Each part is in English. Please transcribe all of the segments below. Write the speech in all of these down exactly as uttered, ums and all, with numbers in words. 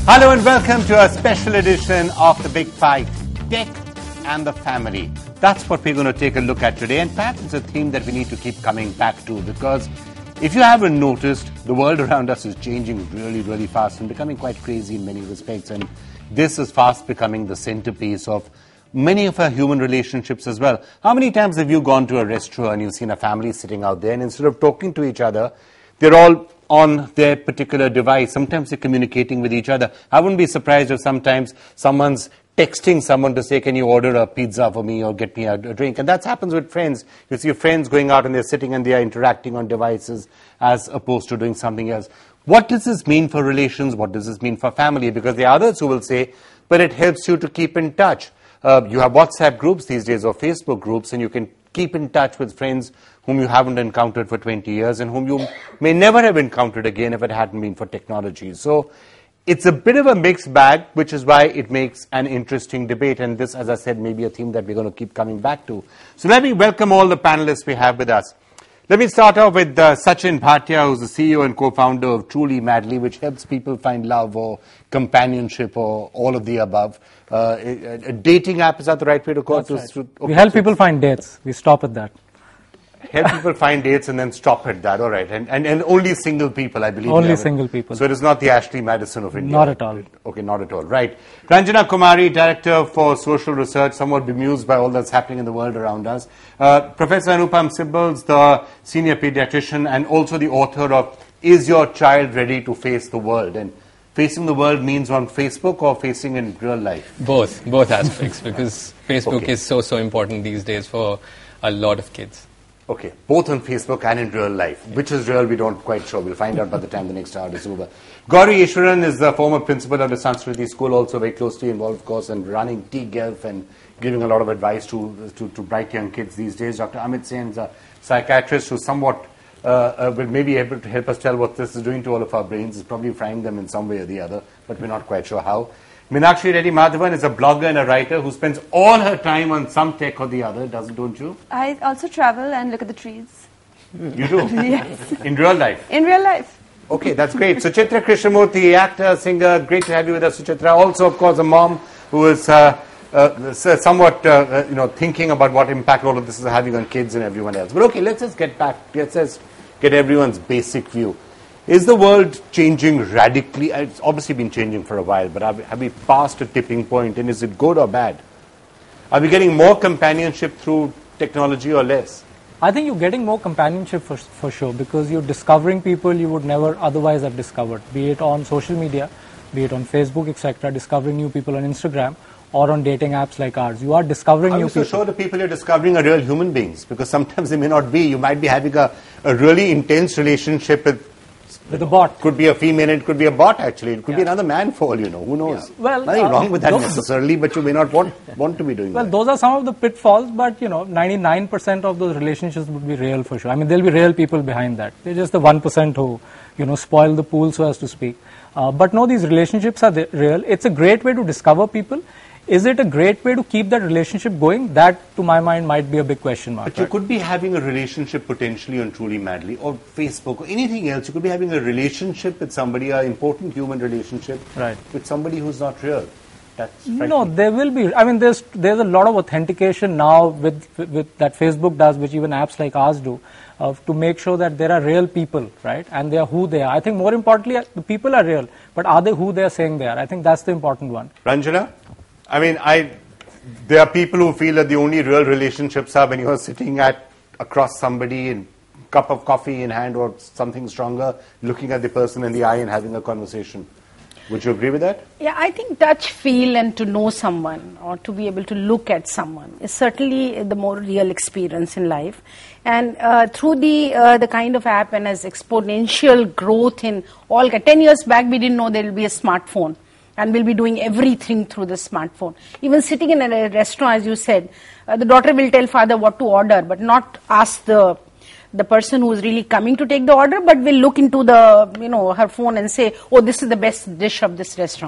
Hello and welcome to a special edition of The Big Fight, Tech and the Family. That's what we're going to take a look at today, and perhaps it's a theme that we need to keep coming back to, because if you haven't noticed, the world around us is changing really, really fast and becoming quite crazy in many respects, and this is fast becoming the centerpiece of many of our human relationships as well. How many times have you gone to a restaurant and you've seen a family sitting out there, and instead of talking to each other, they're all on their particular device? Sometimes they're communicating with each other. I wouldn't be surprised if sometimes someone's texting someone to say, can you order a pizza for me or get me a, a drink? And that happens with friends. You see your friends going out and they're sitting and they are interacting on devices as opposed to doing something else. What does this mean for relations? What does this mean for family? Because there are others who will say, but it helps you to keep in touch. Uh, you have WhatsApp groups these days or Facebook groups, and you can keep in touch with friends whom you haven't encountered for twenty years and whom you may never have encountered again if it hadn't been for technology. So it's a bit of a mixed bag, which is why it makes an interesting debate. And this, as I said, may be a theme that we're going to keep coming back to. So let me welcome all the panelists we have with us. Let me start off with uh, Sachin Bhatia, who's the C E O and co-founder of Truly Madly, which helps people find love or companionship or all of the above. Uh, a, a dating app, is that the right way to call it? Right. Okay, we help so people find dates. We stop at that. Help people find dates and then stop at that. All right. And, and, and only single people, I believe. Only single people. So it is not the Ashley Madison of India. Not at all. Okay, not at all. Right. Ranjana Kumari, Director for Social Research, somewhat bemused by all that's happening in the world around us. Uh, Professor Anupam Sibbles, the Senior Pediatrician and also the author of Is Your Child Ready to Face the World? And facing the world means on Facebook or facing in real life? Both. Both aspects, because Facebook Okay. is so, so important these days for a lot of kids. Okay, both on Facebook and in real life. Which is real, we don't quite sure. We'll find out by the time the next hour is over. Gauri Ishwaran is the former principal of the Sanskriti School, also very closely involved, of course, in running T-Gelf and giving a lot of advice to, to, to bright young kids these days. Doctor Amit Sen is a psychiatrist who somewhat uh, uh, will maybe be able to help us tell what this is doing to all of our brains. It's probably frying them in some way or the other, but we're not quite sure how. Meenakshi Reddy Madhavan is a blogger and a writer who spends all her time on some tech or the other, doesn't, don't you? I also travel and look at the trees. You do? Yes. In real life? In real life. Okay, that's great. Suchitra Krishnamurthy, actor, singer, great to have you with us, Suchitra. Also, of course, a mom who is uh, uh, somewhat, uh, you know, thinking about what impact all of this is having on kids and everyone else. But okay, let's just get back, let's just get everyone's basic view. Is the world changing radically? It's obviously been changing for a while, but have, have we passed a tipping point, and is it good or bad? Are we getting more companionship through technology or less? I think you're getting more companionship for, for sure, because you're discovering people you would never otherwise have discovered, be it on social media, be it on Facebook, et cetera, discovering new people on Instagram, or on dating apps like ours. You are discovering Are new you so people. sure the people you're discovering are real human beings? Because sometimes they may not be. You might be having a, a really intense relationship with With a bot. Could be a female, it could be a bot actually. It could Yeah. be another man for all you know. Who knows? Yeah. Well, nothing uh, wrong with that those- necessarily, but you may not want, want to be doing Well, that. those are some of the pitfalls, but you know, ninety-nine percent of those relationships would be real for sure. I mean, there'll be real people behind that. They're just the one percent who, you know, spoil the pool, so as to speak. Uh, but no, these relationships are the- real. It's a great way to discover people. Is it a great way to keep that relationship going? That, to my mind, might be a big question mark. But you could be having a relationship potentially on Truly Madly or Facebook or anything else. You could be having a relationship with somebody, an important human relationship Right. with somebody who's not real. That's No, frightening. there will be. I mean, there's there's a lot of authentication now with, with that Facebook does, which even apps like ours do, uh, to make sure that there are real people, right? And they are who they are. I think more importantly, the people are real, but are they who they are saying they are? I think that's the important one. Ranjana? I mean, I. There are people who feel that the only real relationships are when you are sitting at across somebody and cup of coffee in hand or something stronger, looking at the person in the eye and having a conversation. Would you agree with that? Yeah, I think touch, feel, and to know someone or to be able to look at someone is certainly the more real experience in life. And uh, through the uh, the kind of app and as exponential growth in all, ten years back we didn't know there will be a smartphone. And we'll be doing everything through the smartphone. Even sitting in a restaurant, as you said, uh, the daughter will tell father what to order, but not ask the the person who is really coming to take the order, but will look into the, you know, her phone and say, oh, this is the best dish of this restaurant.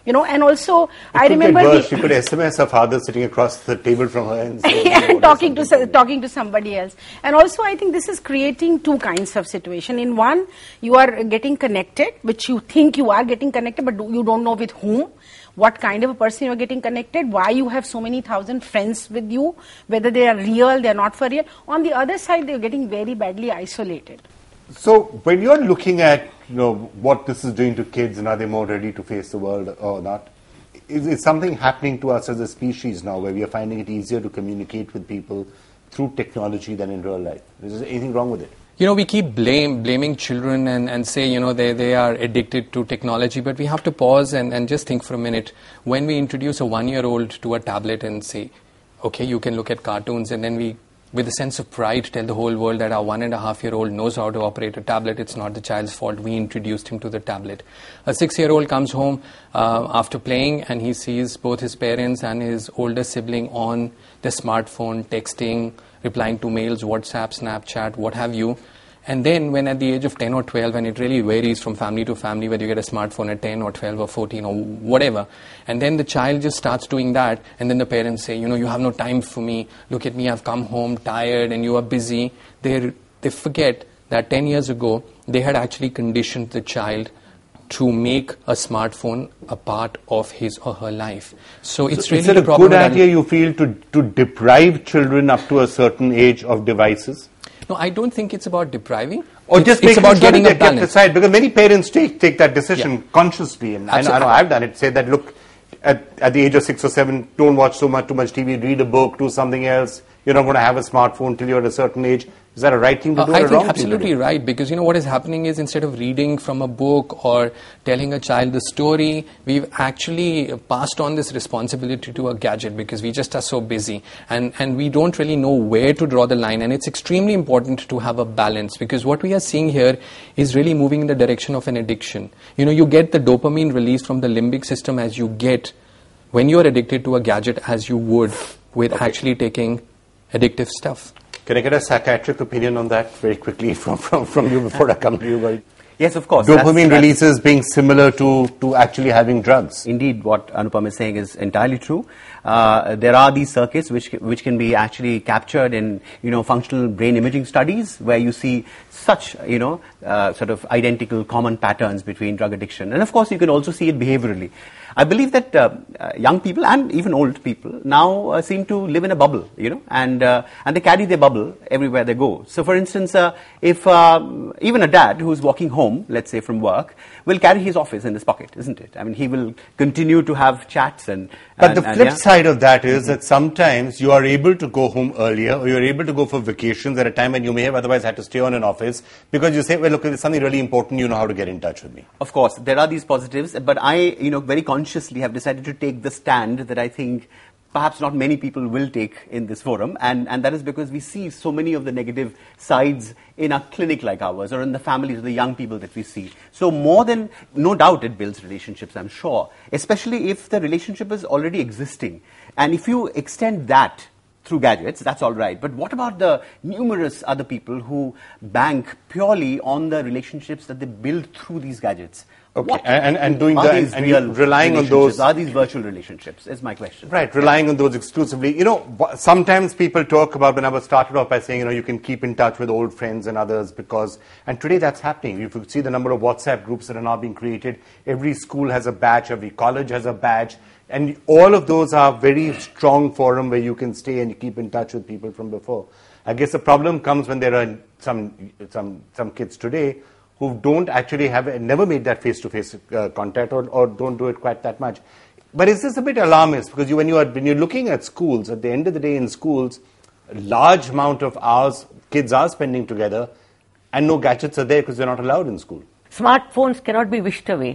You know, and also It I could remember get worse. the, She could S M S her father sitting across the table from her and, say, and talking to so- talking to somebody else. And also, I think this is creating two kinds of situation. In one, you are getting connected, which you think you are getting connected, but do, you don't know with whom, what kind of a person you are getting connected, why you have so many thousand friends with you, whether they are real, they are not for real. On the other side, they are getting very badly isolated. So when you're looking at, you know, what this is doing to kids and are they more ready to face the world or not, is, is something happening to us as a species now where we are finding it easier to communicate with people through technology than in real life? Is there anything wrong with it? You know, we keep blame, blaming children and, and say, you know, they, they are addicted to technology, but we have to pause and, and just think for a minute. When we introduce a one-year-old to a tablet and say, okay, you can look at cartoons, and then we, with a sense of pride, tell the whole world that our one and a half year old knows how to operate a tablet. It's not the child's fault. We introduced him to the tablet. A six-year-old comes home uh, after playing and he sees both his parents and his older sibling on the smartphone, texting, replying to mails, WhatsApp, Snapchat, what have you. And then when at the age of ten or twelve, and it really varies from family to family, whether you get a smartphone at ten or twelve or fourteen or whatever, and then the child just starts doing that, and then the parents say, you know, you have no time for me, look at me, I've come home tired and you are busy. They they forget that ten years ago, they had actually conditioned the child to make a smartphone a part of his or her life. So it's So really is it the a problem good that- idea, you feel, to, to deprive children up to a certain age of devices? No, I don't think it's about depriving. Or it's, just it's making about sure getting that a they're kept balance. aside, because many parents take take that decision Yeah. consciously, and I know, I Absolutely. know I've done it. Say that, look, at, at the age of six or seven, don't watch so much too much T V, read a book, do something else. You're not going to have a smartphone till you're at a certain age. Is that a right thing to Uh, do? I or a think wrong absolutely thing to do? right, because you know what is happening is, instead of reading from a book or telling a child the story, we've actually passed on this responsibility to a gadget because we just are so busy, and, and we don't really know where to draw the line. And it's extremely important to have a balance, because what we are seeing here is really moving in the direction of an addiction. You know, you get the dopamine release from the limbic system as you get when you're addicted to a gadget as you would with Okay. actually taking addictive stuff. Can I get a psychiatric opinion on that very quickly from, from, from you before I come to you, guys? Yes, of course. Dopamine That's- that's- releases being similar to, to actually having drugs. Indeed, what Anupam is saying is entirely true. Uh, there are these circuits which which can be actually captured in, you know, functional brain imaging studies, where you see such, you know, uh, sort of identical common patterns between drug addiction. And of course, you can also see it behaviorally. I believe that uh, uh, young people and even old people now uh, seem to live in a bubble, you know, and uh, and they carry their bubble everywhere they go. So, for instance, uh, if um, even a dad who's walking home, let's say from work, will carry his office in his pocket, isn't it? I mean, he will continue to have chats and. But and, the and, flip yeah. side of that is that sometimes you are able to go home earlier, or you're able to go for vacations at a time when you may have otherwise had to stay on an office, because you say, well, look, if there's something really important, you know how to get in touch with me. Of course, there are these positives, but I, you know, very consciously have decided to take the stand that I think perhaps not many people will take in this forum, and, and that is because we see so many of the negative sides in a clinic like ours, or in the families of the young people that we see. So more than, no doubt it builds relationships, I'm sure, especially if the relationship is already existing. And if you extend that through gadgets, that's all right. But what about the numerous other people who bank purely on the relationships that they build through these gadgets? Okay, What and- and doing are the- these and real relying on relationships? those- Are these virtual relationships? Is my question. Right, relying on those exclusively. You know, wh- sometimes people talk about, when I was started off by saying, you know, you can keep in touch with old friends and others because, and today that's happening. If you see the number of WhatsApp groups that are now being created, every school has a badge, every college has a badge, and all of those are very strong forum where you can stay and you keep in touch with people from before. I guess the problem comes when there are some, some, some kids today who don't actually have, never made that face-to-face uh, contact, or, or don't do it quite that much. But is this a bit alarmist? Because you, when, you are, when you're looking at schools, at the end of the day in schools, a large amount of hours kids are spending together, and no gadgets are there because they're not allowed in school. Smartphones cannot be wished away.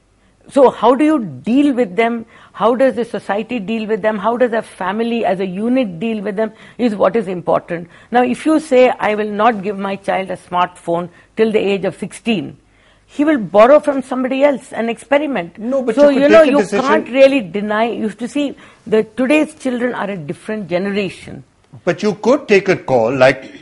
So how do you deal with them? How does the society deal with them? How does a family as a unit deal with them is what is important. Now, if you say, I will not give my child a smartphone till the age of sixteen, he will borrow from somebody else and experiment. No, but so, you could you know, take a you decision- can't really deny. You have to see that today's children are a different generation. But you could take a call, like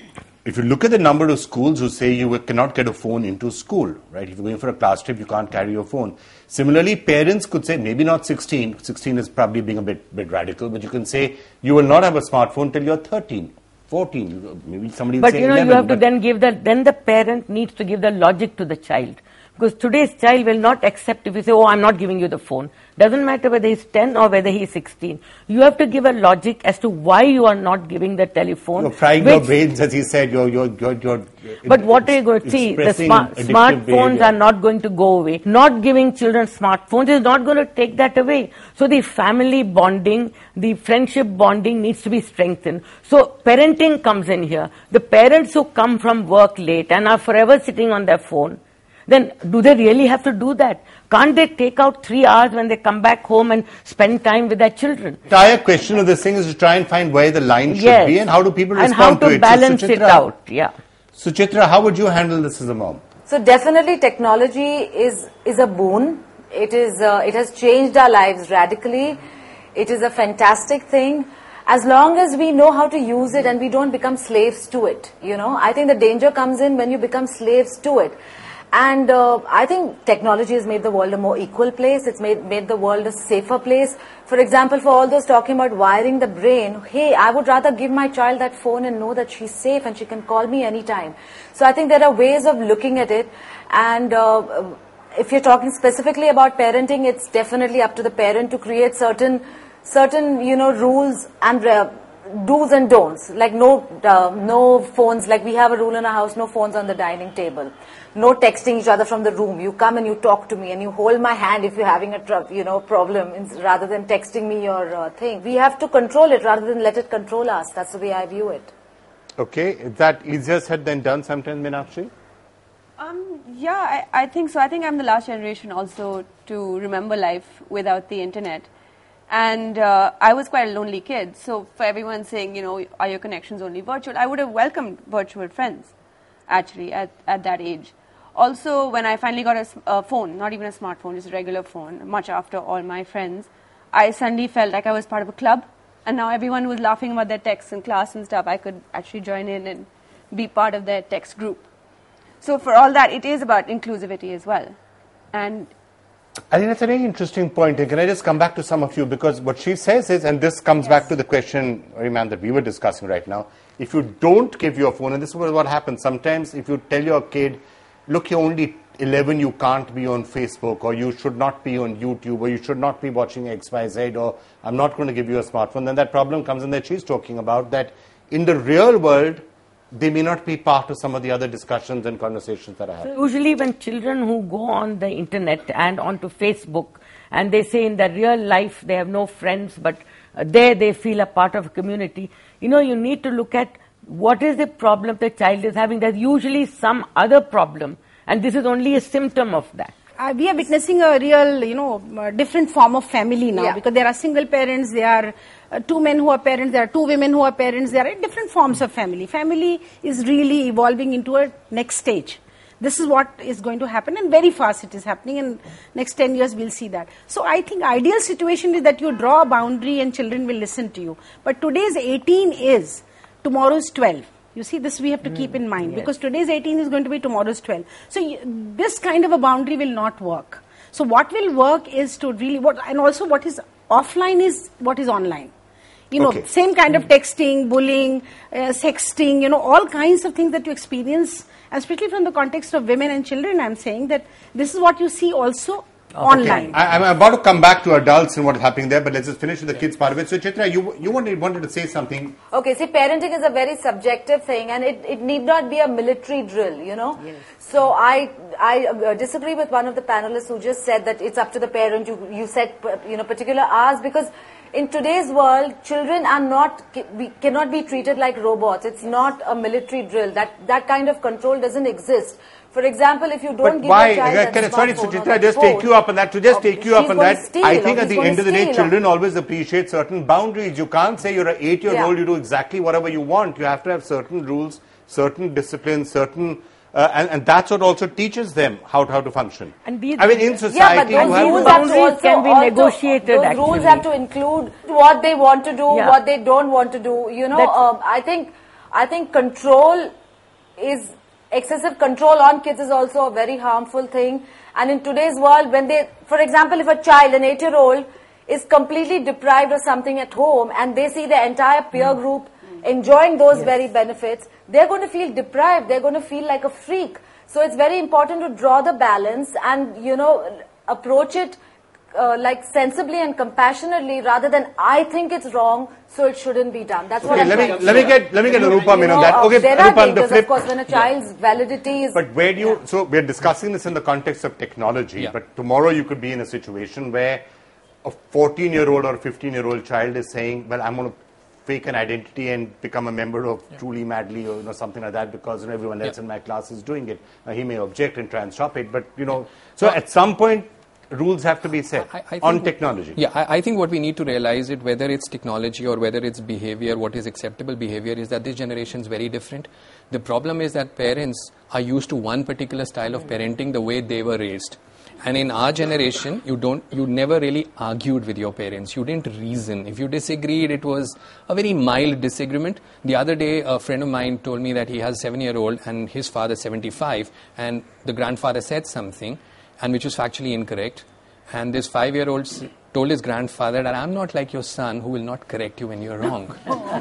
if you look at the number of schools who say you cannot get a phone into school, right? If you're going for a class trip, you can't carry your phone. Similarly, parents could say, maybe not sixteen, sixteen is probably being a bit, bit radical, but you can say you will not have a smartphone till you're thirteen, fourteen, maybe somebody will But say you know, eleven, you have to but then give the, then the parent needs to give the logic to the child. Because today's child will not accept if you say, oh, I'm not giving you the phone. Doesn't matter whether he's ten or whether he's sixteen. You have to give a logic as to why you are not giving the telephone. You're frying your brains, as he said. You're, you're, you're, you're but what are you going to see? The smart, smartphones behavior. Are not going to go away. Not giving children smartphones is not going to take that away. So the family bonding, the friendship bonding needs to be strengthened. So parenting comes in here. The parents who come from work late and are forever sitting on their phone, then do they really have to do that? Can't they take out three hours when they come back home and spend time with their children? The entire question of this thing is to try and find where the line should yes. be and how do people and respond to to it. And how to balance so, it out. Yeah. Suchitra, how would you handle this as a mom? So definitely technology is, is a boon. It is, uh, it has changed our lives radically. It is a fantastic thing. As long as we know how to use it and we don't become slaves to it, you know. I think the danger comes in when you become slaves to it. And uh, I think technology has made the world a more equal place. It's made, made the world a safer place. For example, for all those talking about wiring the brain, hey, I would rather give my child that phone and know that she's safe and she can call me anytime. So I think there are ways of looking at it. And uh, if you're talking specifically about parenting, it's definitely up to the parent to create certain, certain, you know, rules and uh, do's and don'ts. Like no, uh, no phones. Like we have a rule in our house: no phones on the dining table. No texting each other from the room. You come and you talk to me and you hold my hand if you're having a tr- you know problem, rather than texting me your uh, thing. We have to control it rather than let it control us. That's the way I view it. Okay, is that easier said than done sometimes, Meenakshi? Um, yeah, I, I think so. I think I'm the last generation also to remember life without the internet. And uh, I was quite a lonely kid. So for everyone saying, you know, are your connections only virtual? I would have welcomed virtual friends, actually, at, at that age. Also, when I finally got a, a phone, not even a smartphone, just a regular phone, much after all my friends, I suddenly felt like I was part of a club. And now everyone was laughing about their texts in class and stuff. I could actually join in and be part of their text group. So for all that, it is about inclusivity as well. And I think that's a very interesting point. And can I just come back to some of you? Because what she says is, and this comes yes. back to the question, Ariman, that we were discussing right now. If you don't give your phone, and this is what happens, sometimes if you tell your kid, look, you're only eleven, you can't be on Facebook, or you should not be on YouTube, or you should not be watching X Y Z, or I'm not going to give you a smartphone, then that problem comes in that she's talking about, that in the real world, they may not be part of some of the other discussions and conversations that I have. So usually when children who go on the internet and onto Facebook, and they say in their real life they have no friends, but uh, there they feel a part of a community, you know, you need to look at what is the problem the child is having. There's usually some other problem, and this is only a symptom of that. Uh, we are witnessing a real, you know, uh, different form of family now, yeah. because there are single parents, there are uh, two men who are parents, there are two women who are parents, there are different forms of family. Family is really evolving into a next stage. This is what is going to happen, and very fast it is happening. In next ten years, we'll see that. So I think ideal situation is that you draw a boundary and children will listen to you. But today's eighteen is tomorrow's twelve. You see, this we have to mm, keep in mind, yes. because today's eighteen is going to be tomorrow's twelve. So y- this kind of a boundary will not work. So what will work is to really, what, and also what is offline is what is online. You know, okay. same kind of texting, bullying, uh, sexting, you know, all kinds of things that you experience, and especially from the context of women and children, I'm saying that this is what you see also online. Okay. I, I'm about to come back to adults and what is happening there, but let's just finish with the kids part of it. So, Chitra, you you wanted, wanted to say something. Okay, see, parenting is a very subjective thing, and it, it need not be a military drill, you know. Yes. So I I uh, disagree with one of the panelists who just said that it's up to the parent. You you set you know particular hours, because in today's world, children are not we cannot be treated like robots. It's not a military drill. That that kind of control doesn't exist. For example, if you don't but give why, your child can, that sorry, smartphone Suchitra, just take you up on that. To just okay, take you up on that, steal, I think at the end of the day, steal. children always appreciate certain boundaries. You can't say you're an eight-year-old, yeah. you do exactly whatever you want. You have to have certain rules, certain disciplines, certain, uh, and, and that's what also teaches them how to, how to function. And these, I mean, in society, yeah, but those you rules have have to also, can be also, negotiated. Those actually. rules have to include what they want to do, yeah. what they don't want to do. You know, um, I think, I think control is excessive control on kids is also a very harmful thing. And in today's world, when they, for example, if a child, an eight-year-old, is completely deprived of something at home and they see the entire peer mm. group mm. enjoying those yes. very benefits, they're going to feel deprived. They're going to feel like a freak. So it's very important to draw the balance and, you know, approach it uh, like sensibly and compassionately rather than I think it's wrong, so it shouldn't be done. That's okay, what I'm let me trying let me get let me get Arupam in on that. Okay, there are Arupam, dangers, the flip. of course, when a child's yeah. validity is. But where do you? Yeah. So we're discussing this in the context of technology. Yeah. But tomorrow you could be in a situation where a fourteen-year-old or a fifteen-year-old child is saying, "Well, I'm going to fake an identity and become a member of yeah. Truly Madly or you know something like that because you know, everyone else yeah. in my class is doing it." Uh, he may object and try and stop it, but you know, so well, at some point. Rules have to be set I, I on technology. Yeah, I, I think what we need to realize it, whether it's technology or whether it's behavior, what is acceptable behavior is that this generation is very different. The problem is that parents are used to one particular style of parenting the way they were raised. And in our generation, you don't, you never really argued with your parents. You didn't reason. If you disagreed, it was a very mild disagreement. The other day, a friend of mine told me that he has a seven-year-old and his father seventy-five, and the grandfather said something, and which was factually incorrect. And this five-year-old told his grandfather that I'm not like your son who will not correct you when you're wrong.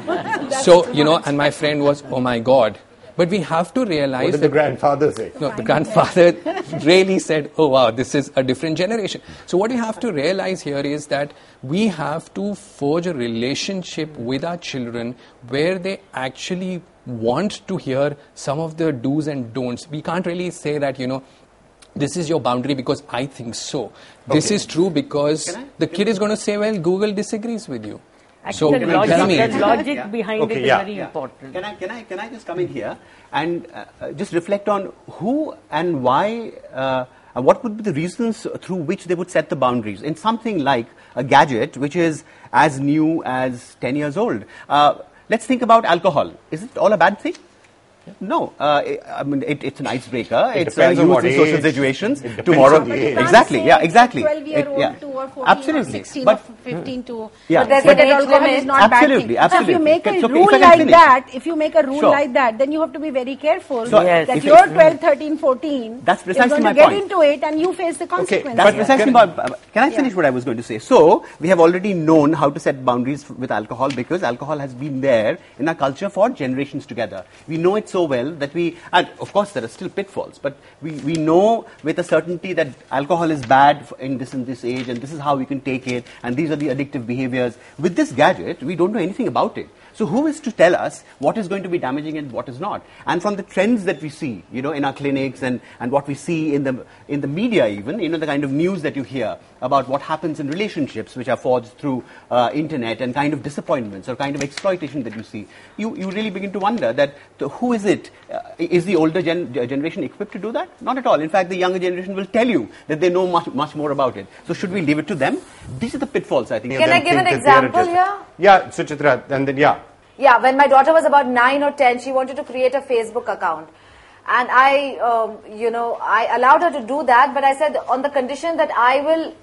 So, you know, and my friend was, oh my God. But we have to realize what did that the grandfather say? No, the grandfather really said, oh wow, this is a different generation. So what you have to realize here is that we have to forge a relationship with our children where they actually want to hear some of the do's and don'ts. We can't really say that, you know, this is your boundary because I think so. Okay. This is true because I, the kid is going to say, well, Google disagrees with you. Actually, so the logic, the logic yeah. behind okay, it is yeah. very yeah. important. Can I, can I, can I just come in here and uh, just reflect on who and why, uh, and what would be the reasons through which they would set the boundaries in something like a gadget which is as new as ten years old. Uh, let's think about alcohol. Is it all a bad thing? No, uh, I mean it, it's an icebreaker. It it's uh, used in social situations. Tomorrow, exactly, yeah, exactly. twelve-year-old yeah. to or fourteen absolutely. or sixteen but, or fifteen to. Yeah. But there's but an age limit. Is not absolutely, bad thing. absolutely. So if you make a okay, rule if like finish. that, if you make a rule sure. like that, then you have to be very careful so yes. that if you're twelve, thirteen, fourteen. That's precisely you're going my to get point. into it and you face the consequences. Okay, that's precisely my. Can I finish yeah. what I was going to say? So we have already known how to set boundaries with alcohol because alcohol has been there in our culture for generations together. We know it so well that we, and of course there are still pitfalls, but we, we know with a certainty that alcohol is bad in this and this age and this is how we can take it and these are the addictive behaviors. With this gadget, we don't know anything about it. So who is to tell us what is going to be damaging and what is not? And from the trends that we see, you know, in our clinics and, and what we see in the in the media even, you know, the kind of news that you hear about what happens in relationships which are forged through uh, internet and kind of disappointments or kind of exploitation that you see, you, you really begin to wonder that the, who is it? Uh, is the older gen- generation equipped to do that? Not at all. In fact, the younger generation will tell you that they know much, much more about it. So should we leave it to them? These are the pitfalls, I think. Can I give an example here? Yeah, Suchitra, and then, yeah. Yeah, when my daughter was about nine or ten, she wanted to create a Facebook account. And I, um, you know, I allowed her to do that, but I said on the condition that I will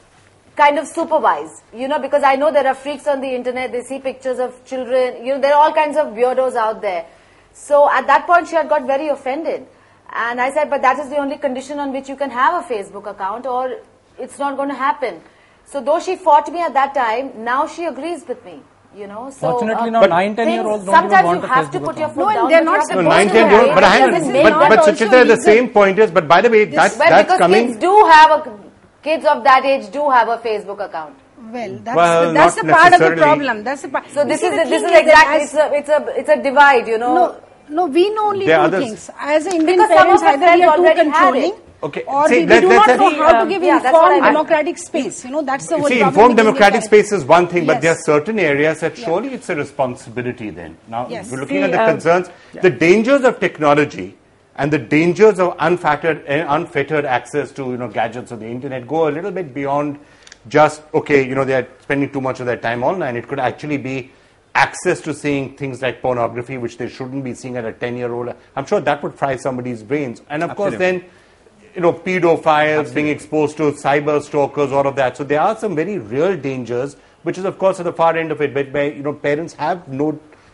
kind of supervise, you know, because I know there are freaks on the internet, they see pictures of children, you know, there are all kinds of weirdos out there. So at that point she had got very offended. And I said, but that is the only condition on which you can have a Facebook account or it's not going to happen. So though she fought me at that time, now she agrees with me. You know, so fortunately, uh, now nine, ten year olds don't sometimes even want you a have to Facebook put your account. foot No, down. and they're not but you supposed nine, to ten, have but I it. haven't. This may But, not but also Suchitra, the legal. same point is, but by the way, that's, well, that's because coming. kids do have a, kids of that age do have a Facebook account. Well, that's, Well, the, that's not the part of the necessarily. problem. That's the part. So You this see, is the a, this thing is that exactly, it's a, it's a, it's a divide, you know. No, no, we know only There are two others. things. As an Indian Because some parents, of our either we friends are too already had controlling, it. Okay, or see, we, we let- do let's- not know see, how um, to give yeah, that's what informed I- democratic space. You know, that's the whole See, problem informed with Indian democratic parents. space is one thing, but Yes. there are certain areas that Yeah. surely it's a responsibility then. Now, Yes. we're looking See, at the um, concerns, the dangers of technology and the dangers of unfettered, uh, unfettered access to, you know, gadgets or the internet go a little bit beyond just, okay, you know, they're spending too much of their time online. It could actually be access to seeing things like pornography, which they shouldn't be seeing at a ten-year-old. I'm sure that would fry somebody's brains. And, of Absolutely. course, then, you know, pedophiles, Absolutely. being exposed to cyber stalkers, all of that. So there are some very real dangers, which is, of course, at the far end of it, but where, you know, parents have no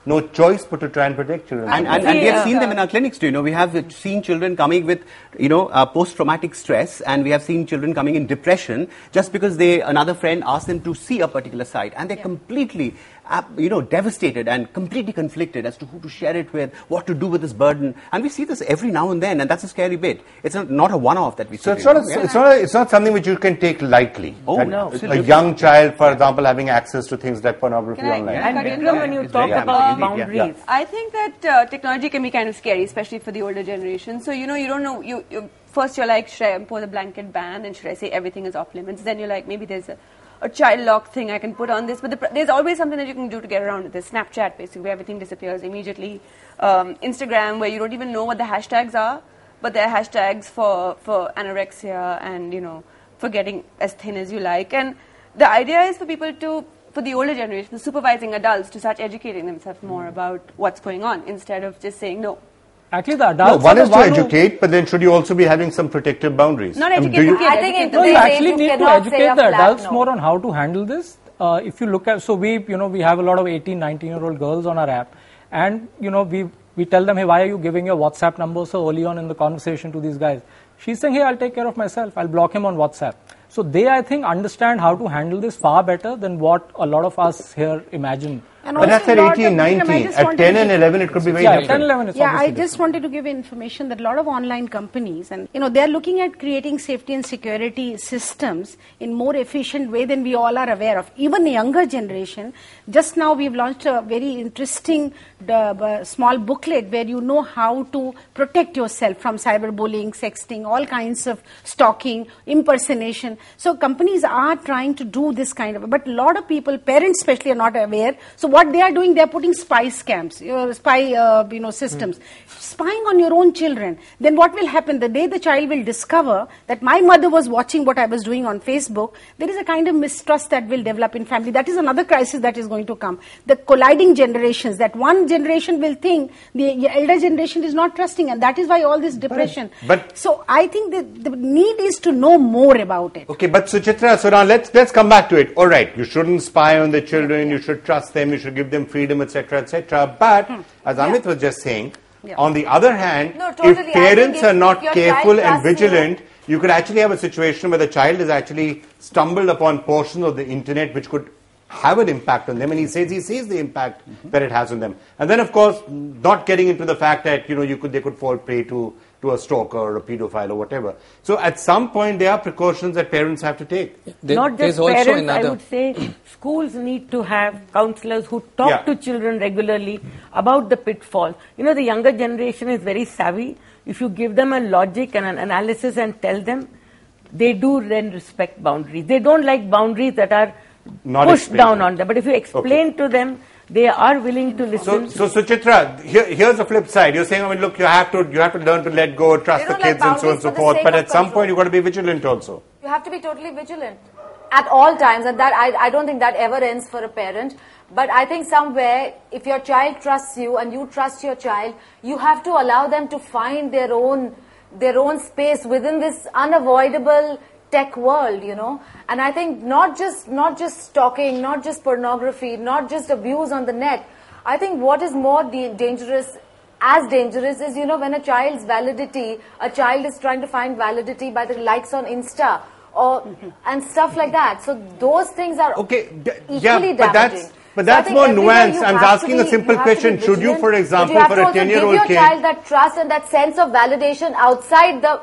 no choice but to try and protect children. And, and, and we have seen them in our clinics too. You know, we have seen children coming with, you know, uh, post-traumatic stress, and we have seen children coming in depression just because they another friend asked them to see a particular site, and they're yeah. completely, uh, you know, devastated and completely conflicted as to who to share it with, what to do with this burden. And we see this every now and then, and that's a scary bit. It's not, not a one-off that we see. So it's not, a, yeah. it's not, a, it's not something which you can take lightly. Oh no! A young child, for example, having access to things like pornography I, online. And Vikram, when you it's talk about boundaries, yeah. I think that uh, technology can be kind of scary, especially for the older generation. So you know, you don't know. You, you first you're like, should I impose a blanket ban, and should I say everything is off limits? Then you're like, maybe there's a, a child lock thing I can put on this. But the, there's always something that you can do to get around it. There's Snapchat, basically, where everything disappears immediately. Um, Instagram, where you don't even know what the hashtags are, but there are hashtags for for anorexia and you know for getting as thin as you like. And the idea is for people to, for the older generation, the supervising adults, to start educating themselves more about what's going on instead of just saying no. Actually, the adults. No, one is to one educate, who, but then should you also be having some protective boundaries? Not I mean, educate. you, I think educate no, you actually need to educate the adults no. more on how to handle this. Uh, if you look at, so we, you know, we have a lot of eighteen, nineteen year old girls on our app, and you know, we we tell them, hey, why are you giving your WhatsApp number so early on in the conversation to these guys? She's saying, hey, I'll take care of myself. I'll block him on WhatsApp. So they, I think, understand how to handle this far better than what a lot of us here imagine. And but that's at eighteen, nineteen. At ten and eleven, it could be very yeah, different. ten, eleven is yeah, I different. just wanted to give information that a lot of online companies, and you know, they are looking at creating safety and security systems in more efficient way than we all are aware of. Even the younger generation. Just now, we've launched a very interesting uh, small booklet where you know how to protect yourself from cyberbullying, sexting, all kinds of stalking, impersonation. So companies are trying to do this kind of, but a lot of people, parents especially, are not aware. So what they are doing, they are putting spy scams, uh, spy, uh, you know, systems, mm. spying on your own children. Then what will happen? The day the child will discover that my mother was watching what I was doing on Facebook, there is a kind of mistrust that will develop in family. That is another crisis that is going to come. The colliding generations, that one generation will think the elder generation is not trusting, and that is why all this depression. But, but so I think that the need is to know more about it. Okay, but Suchitra, so now let's let's come back to it. All right, you shouldn't spy on the children. You should trust them. You should give them freedom, et cetera, et cetera. But hmm. as Amit yeah. was just saying, yeah. on the other hand, no, totally. if parents if, are not careful and vigilant, you, you could actually have a situation where the child has actually stumbled upon portions of the internet which could have an impact on them, and he says he sees the impact mm-hmm. that it has on them. And then, of course, not getting into the fact that you know you could they could fall prey to to a stalker or a pedophile or whatever. So at some point, there are precautions that parents have to take. There, Not just parents, I would say schools need to have counselors who talk yeah. to children regularly about the pitfalls. You know, the younger generation is very savvy. If you give them a logic and an analysis and tell them, they do then respect boundaries. They don't like boundaries that are Not pushed down on them. But if you explain okay. to them, they are willing to listen. So, so Suchitra, here, here's the flip side. You're saying, I mean, look, you have to you have to learn to let go, trust the kids, and so on and so forth. But at some point, you've got to be vigilant also. You have to be totally vigilant at all times, and that I, I don't think that ever ends for a parent. But I think somewhere, if your child trusts you and you trust your child, you have to allow them to find their own their own space within this unavoidable tech world, you know. And I think not just not just stalking, not just pornography, not just abuse on the net. I think what is more de- dangerous, as dangerous, is, you know, when a child's validity, a child is trying to find validity by the likes on Insta or mm-hmm. and stuff like that. So those things are okay. D- equally yeah, but damaging. That's but that's so more nuanced. I'm asking be, a simple question. Should you, for example, you for a ten-year-old kid, give your child that trust and that sense of validation outside the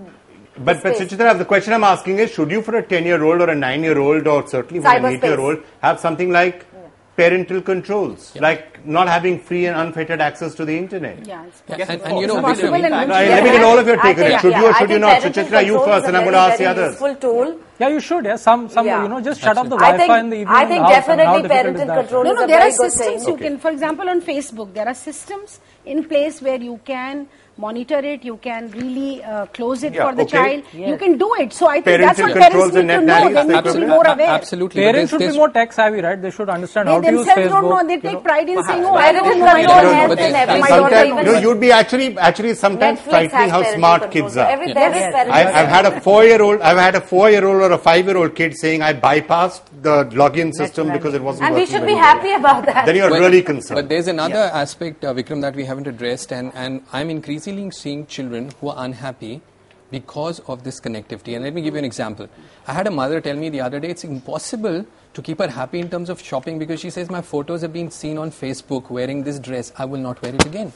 But, but Suchitra, the question I'm asking is, should you, for a ten-year-old or a nine-year-old or certainly for an eight-year-old, have something like yeah. parental controls, yeah. like not having free and unfettered access to the internet? Yeah, it's yeah. And, and you know, possible. And and let me get all of your take on it. Should yeah, you or should you not? Suchitra, you first, and I'm going to ask the others. Tool. Yeah, you should. Yeah, some, some, yeah. you know, just shut off the I Wi-Fi think, in the evening. I think definitely parental control no, is no, a there very are good systems thing. you can, for example, on Facebook, there are systems in place where you can monitor it, you can really uh, close it yeah, for the okay. child. Yes. You can do it. So I think Parental that's what parents need to know. They need to be more aware. Absolutely. Parents should be more tech savvy, right? They should understand they how to use Facebook. They themselves don't know. They take know, pride in perhaps, saying, oh, I Parental don't know, control I don't know. helps But in they- every my daughter Sometimes, even no, you'd be actually, actually sometimes Netflix frightening has how parental smart control. kids So are. every, there is parental I've, I've had a four-year-old, I've had a four-year-old or a five-year-old kid saying I bypassed the login system because it wasn't And we working should very be well." happy about that. Then you're But- really concerned. But there's another aspect, uh, Vikram, that we haven't addressed, and, and I'm increasingly seeing children who are unhappy because of this connectivity. And let me give you an example. I had a mother tell me the other day it's impossible to keep her happy in terms of shopping because she says my photos have been seen on Facebook wearing this dress. I will not wear it again.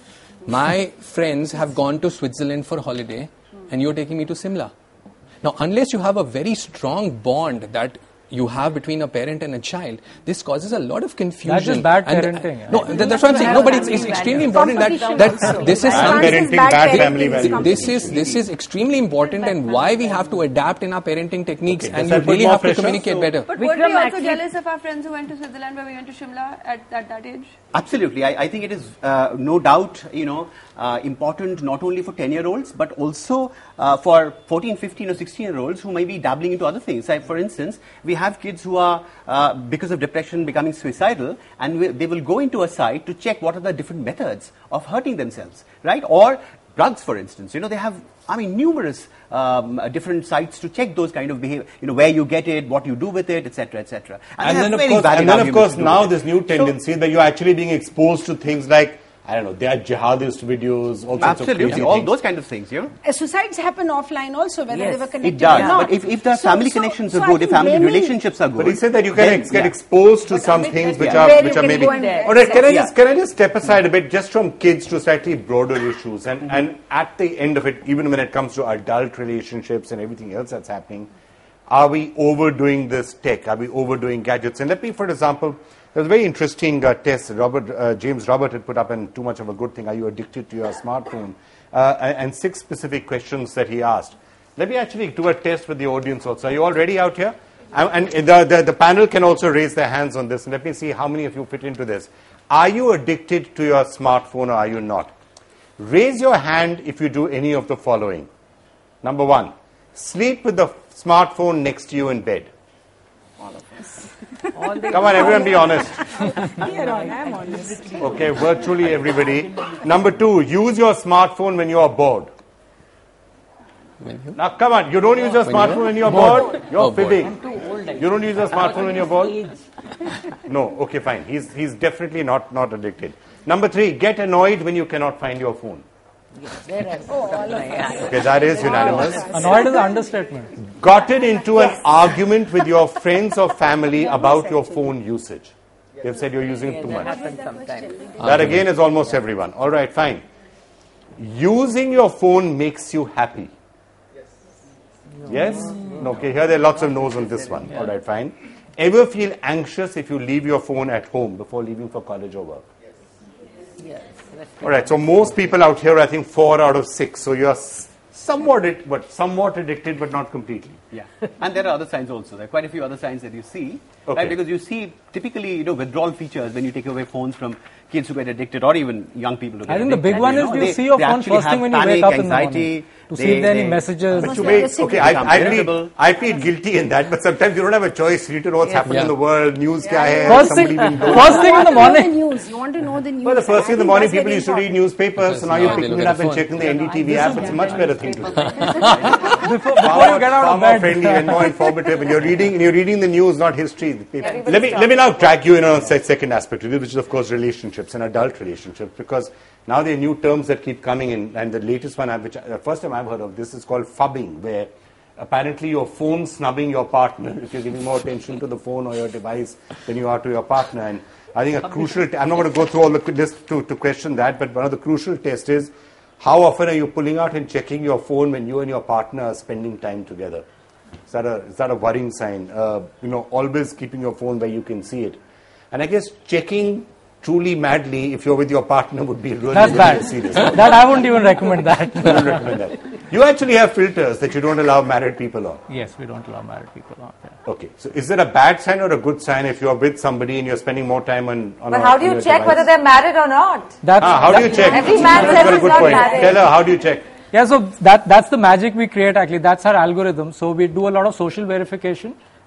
My friends have gone to Switzerland for holiday and you're taking me to Simla. Now, unless you have a very strong bond that you have between a parent and a child, this causes a lot of confusion. That's just bad And- parenting, yeah. No, that, that's what I'm saying. No, but it's, it's extremely important that, that this is Bad something. parenting, bad bad parenting family is values. This is this is extremely important, and why we have to adapt in our parenting techniques, Okay, and does you that put really more have to pressure? communicate So- better. But were Vikram we also actually- jealous of our friends who went to Switzerland where we went to Shimla at, at that age? Absolutely. I, I think it is uh, no doubt, you know, uh, important not only for ten-year-olds, but also uh, for fourteen, fifteen or sixteen-year-olds who may be dabbling into other things. Like, for instance, we have kids who are, uh, because of depression, becoming suicidal, and we, they will go into a site to check what are the different methods of hurting themselves, right? Or drugs, for instance. You know, they have, I mean, numerous um, uh, different sites to check those kind of behavior, you know, where you get it, what you do with it, et cetera, et cetera. And they then, have of very course, valid and then of arguments course, to do now with this it. new tendency that you're actually being exposed to things like, I don't know, there are jihadist videos, all sorts of Absolutely, crazy all things. those kind of things, you know. Uh, suicides happen offline also, whether Yes, they were it connected It does, or not. but if, if the So- family so- connections so are I good, if think family blaming- relationships are good. But he said that you can then, ex- get yeah. exposed to But some Amit, things which yeah. are Where which you are can maybe. go and- All right, can I Yeah. just can I just step aside a bit, just from kids to slightly broader issues, and and at the end of it, even when it comes to adult relationships and everything else that's happening, are we overdoing this tech? Are we overdoing gadgets? And let me, for example. There was a very interesting uh, test Robert, uh, James Robert had put up, and too much of a good thing. Are you addicted to your smartphone? Uh, and, and six specific questions that he asked. Let me actually do a test with the audience also. Are you all ready out here? And, and the, the, the panel can also raise their hands on this. And let me see how many of you fit into this. Are you addicted to your smartphone or are you not? Raise your hand if you do any of the following. Number one, sleep with the smartphone next to you in bed. Come on, everyone be honest. I'm honest. Okay, virtually everybody. Number two, use your smartphone when you are bored. Now, come on, you don't use your When smartphone you're when you're bored? You're Oh, bored. fibbing. You don't use your smartphone when you're bored? No, okay, fine. He's, he's definitely not, not addicted. Number three, get annoyed when you cannot find your phone. Okay, that is unanimous. Annoyed is an understatement. Gotten into an argument with your friends or family about your phone usage. They've said you're using it too much. happens sometimes. That again is almost everyone. All right, fine. Using your phone makes you happy. Yes? No, okay, here there are lots of no's on this one. All right, fine. Ever feel anxious if you leave your phone at home before leaving for college or work? Yes. All right, so most people out here, I think four out of six. So you're s- somewhat, ad- but somewhat addicted, but not completely. Yeah, and there are other signs also. There are quite a few other signs that you see, Okay. right? Because you see typically, you know, withdrawal features when you take away phones from kids who get addicted, or even young people who get I think the addicted, big one you is know, you they- see your they phone actually first thing have when you wake panic, up in the anxiety, morning to see they- if there are any they- messages. But you like may, a signal. okay, I, Become I, irritable. plead, I plead guilty in that, but sometimes you don't have a choice. You need to know what's happening in Yeah. the world, news kya hai, First somebody thing, been doing. first thing in the You want to know morning. the news. You want to know the news. Well, the first thing in the I morning, think people that's used to very read newspapers, so now Because you're now they picking look it at up the and phone. checking the N D T V app. It's a much better thing to do. Before, Far before more, you get out far of more bed. friendly and more informative. And you're reading, and you're reading the news, not history. Let me let me now drag you in on a se- second aspect of it, which is of course relationships and adult relationships, because now there are new terms that keep coming in, and the latest one, I- which the first time I've heard of this, is called fubbing, where apparently your phone snubbing your partner if you're giving more attention to the phone or your device than you are to your partner. And I think a crucial, t- I'm not going to go through all the list to, to question that, but one of the crucial tests is how often are you pulling out and checking your phone when you and your partner are spending time together? Is that a, is that a worrying sign? Uh, you know, always keeping your phone where you can see it. And I guess checking truly madly if you're with your partner would be really, That's really bad. serious. That I wouldn't even recommend that. I don't recommend that. You actually have filters that you don't allow married people on. Yes, we don't allow married people on there. Okay, so is that a bad sign or a good sign if you're with somebody and you're spending more time on, on But a- how do on you your check device? whether they're married or not? That's, Ah, how do you check? Every man That's says a very he's good not point. married. Tell her, how do you check? Yeah, so that that's the magic we create actually. That's our algorithm. So we do a lot of social verification.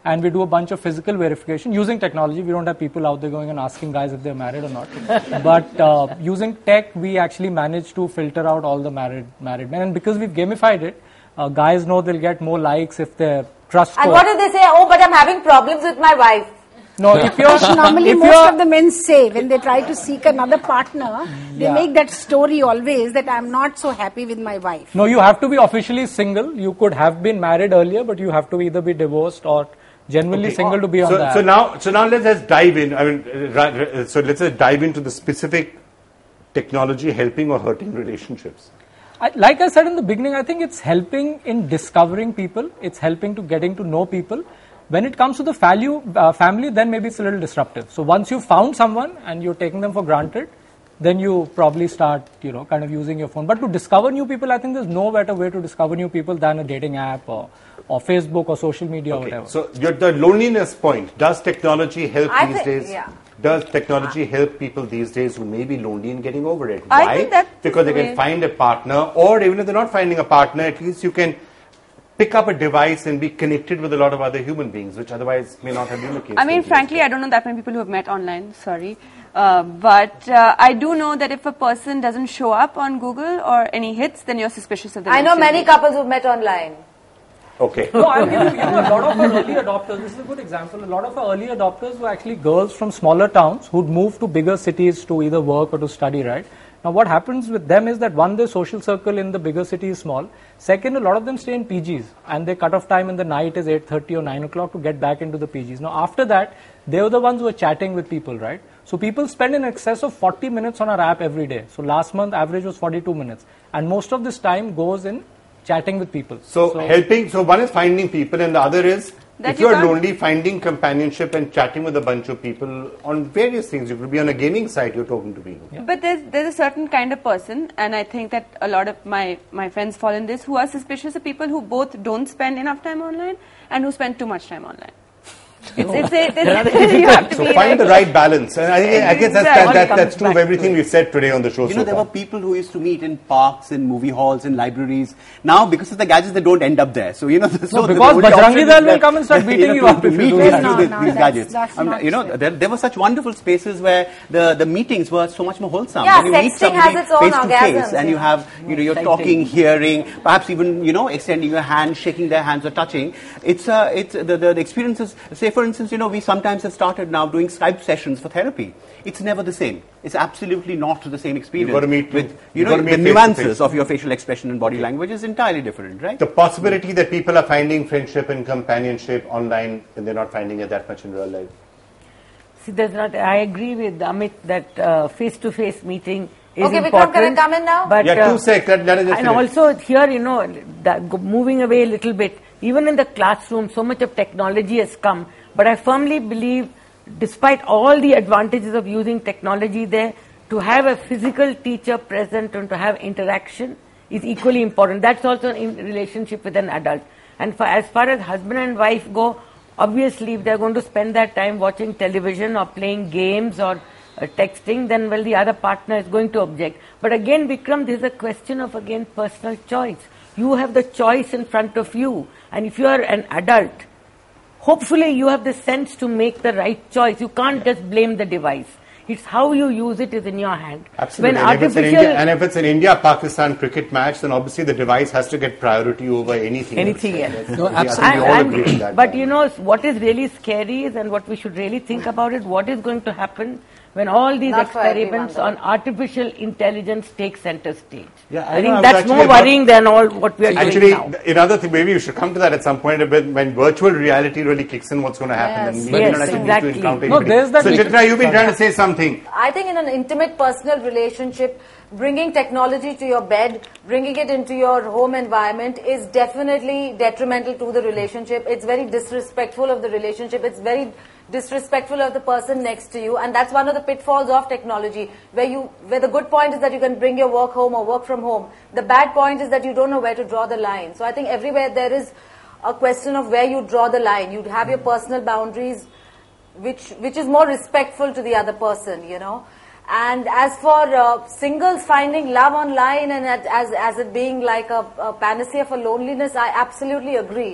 and we do a bunch of physical verification using technology. We don't have people out there going and asking guys if they're married or not. But uh, using tech, we actually manage to filter out all the married married men. And because we've gamified it, uh, guys know they'll get more likes if they're trustworthy. And what if they say, oh, but I'm having problems with my wife? No, if you're Normally, if most you're, of the men say when they try to seek another partner, they Yeah. make that story always that I'm not so happy with my wife. No, you have to be officially single. You could have been married earlier, but you have to either be divorced or genuinely Okay. single to be on so, that. so now, so now let's just dive in. I mean, uh, ra- ra- so let's just dive into the specific technology helping or hurting relationships. I, like I said in the beginning, I think it's helping in discovering people. It's helping to getting to know people. When it comes to the value, uh, family, then maybe it's a little disruptive. So once you've found someone and you're taking them for granted, then you probably start, you know, kind of using your phone. But to discover new people, I think there's no better way to discover new people than a dating app or, or Facebook or social media or Okay. whatever. So your, the loneliness point, does technology help I these think- days? yeah. Does technology help people these days who may be lonely in getting over it? I Why? think that's Because they the can way- find a partner, or even if they're not finding a partner, at least you can pick up a device and be connected with a lot of other human beings, which otherwise may not have been the case. I mean, with frankly, I don't know that many people who have met online, sorry. Uh, but uh, I do know that if a person doesn't show up on Google or any hits, then you're suspicious of them. I know many couples who've met online. Okay. No, I'll give you, you know, a lot of our early adopters, this is a good example, a lot of our early adopters were actually girls from smaller towns who'd moved to bigger cities to either work or to study, right? Now what happens with them is that one, their social circle in the bigger city is small. Second, a lot of them stay in P Gs and their cut-off time in the night is eight thirty or nine o'clock to get back into the P Gs. Now after that, they were the ones who were chatting with people, right? So people spend in excess of forty minutes on our app every day. So last month average was forty-two minutes. And most of this time goes in chatting with people. So, helping, so one is finding people and the other is, That if you you're can't- lonely, finding companionship and chatting with a bunch of people on various things. You could be on a gaming site, you're talking to people. But there's there's a certain kind of person, and I think that a lot of my, my friends fall in this, who are suspicious of people who both don't spend enough time online and who spend too much time online. It's, it's, it's, it's, you have to So be find like, the right balance. And I, think, I guess that's, that, Exactly. that, that's true of everything we've said today on the show You so know, there far. were people who used to meet in parks, in movie halls, in libraries. Now, because of the gadgets, they don't end up there. So, you know, so No, the because only Bajrangi option Dal is will that, come and start beating know, you to- up to if you meet do these, that. No, these, no, these that's- gadgets. that's I mean, not you know, true. there, there were such wonderful spaces where the, the meetings were so much more wholesome. Yeah, when you meet sexting somebody has its own face to face orgasms, and you yeah. have, you know, you're talking, hearing, perhaps even, you know, extending your hand, shaking their hands or touching. It's, uh, it's the, the, the experiences, say for instance, you know, we sometimes have started now doing Skype sessions for therapy. It's never the same. It's absolutely not the same experience. You've got to meet with, too. you You've know, got to meet the face to nuances face. of your facial expression and body language is entirely different, right? The possibility that people are finding friendship and companionship online and they're not finding it that much in real life. See, there's not. I agree with Amit that uh, face-to-face meeting is Okay, Vikram, important. can I come in now? But, Yeah, uh, two seconds. Let, let us just and finish. also here, you know, that go- moving away a little bit, even in the classroom, so much of technology has come. But I firmly believe, despite all the advantages of using technology there, to have a physical teacher present and to have interaction is equally important. That's also in relationship with an adult. And for, as far as husband and wife go, obviously if they're going to spend that time watching television or playing games or uh, texting, then well, the other partner is going to object. But again, Vikram, this is a question of, again, personal choice. You have the choice in front of you. And if you are an adult, hopefully you have the sense to make the right choice. You can't just blame the device. It's how you use it is in your hand. Absolutely. When And if, it's an artificial India, and if it's an India-Pakistan cricket match, then obviously the device has to get priority over anything Anything else. else. That's- No, I think absolutely. we all And- agree with that. but you know what is really scary is, and what we should really think about it, what is going to happen when all these Not for experiments everyone, on artificial intelligence take center stage. Yeah, I I, know, I think was that's actually more about- worrying than all what we are Actually, doing now. another thing, maybe you should come to that at some point, but when virtual reality really kicks in, what's going to happen? Yes. And we Yes, don't actually exactly. need to encounter No, anybody. there's that So, we- Chitra, you've been trying to say something. I think in an intimate personal relationship, bringing technology to your bed, bringing it into your home environment is definitely detrimental to the relationship. It's very disrespectful of the relationship. It's very disrespectful of the person next to you, and that's one of the pitfalls of technology, where you where the good point is that you can bring your work home or work from home. The bad point is that you don't know where to draw the line. So I think everywhere there is a question of where you draw the line. You have your personal boundaries, which which is more respectful to the other person, you know. And as for uh, singles finding love online and at, as as it being like a, a panacea for loneliness, I absolutely agree.